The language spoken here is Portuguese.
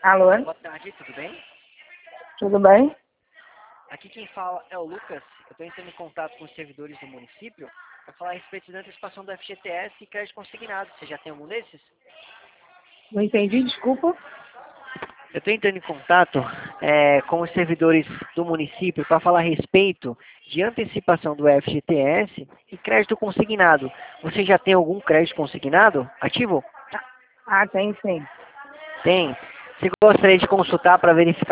Alô? Boa tarde, tudo bem? Tudo bem? Aqui quem fala é o Lucas. Eu estou entrando em contato com os servidores do município para falar a respeito da antecipação do FGTS e crédito consignado. Você já tem algum desses? Não entendi, desculpa. Eu estou entrando em contato com os servidores do município para falar a respeito de antecipação do FGTS e crédito consignado. Você já tem algum crédito consignado ativo? Ah, tem sim. Tem. Você gostaria de consultar para verificar